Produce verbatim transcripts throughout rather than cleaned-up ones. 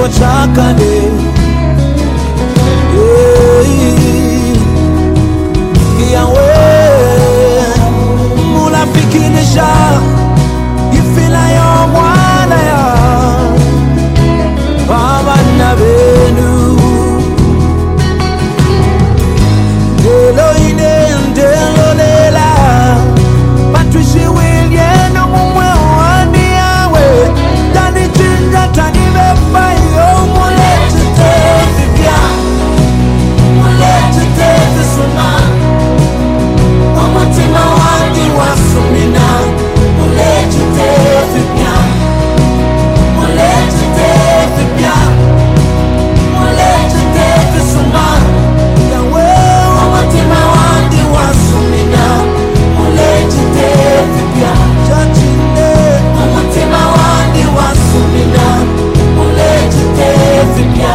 chakale. Yahweh, mulafikinisha, ifila ya mwana ya Baba na benu. Elohine ndelolela, Patrici William mumwe wani yawe, tani jinja tani befa yo mulete tefi bia, mulete tefi suna. Omutima wangi wasumina, mulete tefi bia, mulete tefi bia, mulete tefi suna. Yahweh, omutima wangi wasumina, mulete tefi bia. Chachine, omutima wangi wasumina, mulete tefi bia.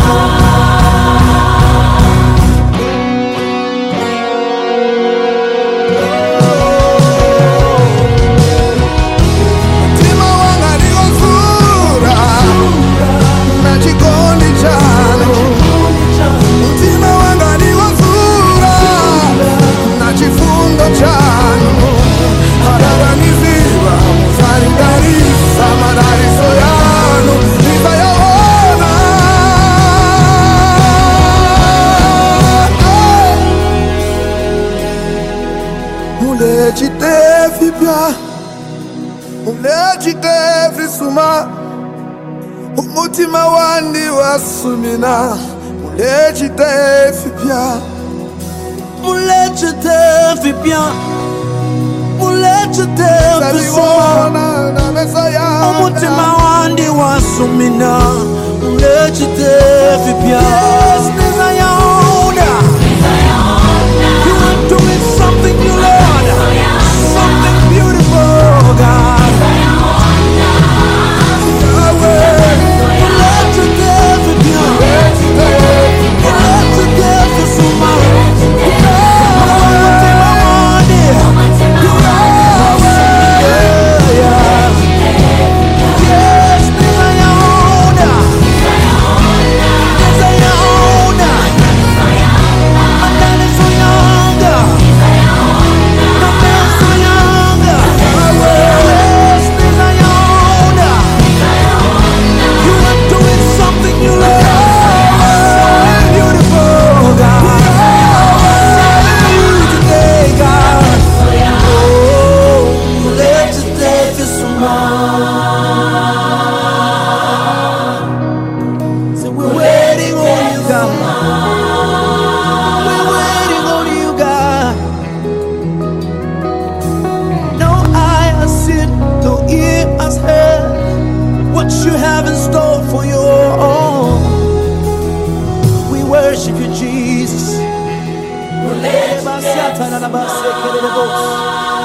Umutima wandi wasumina, mulete tefi bia, mulete tefi bia, mulete tefi suma. Umutima wandi wasumina, mulete tefi bia. Yes, Nizayona, you are doing something new, Lord, something beautiful, God. You have in store for your own. We worship you, Jesus.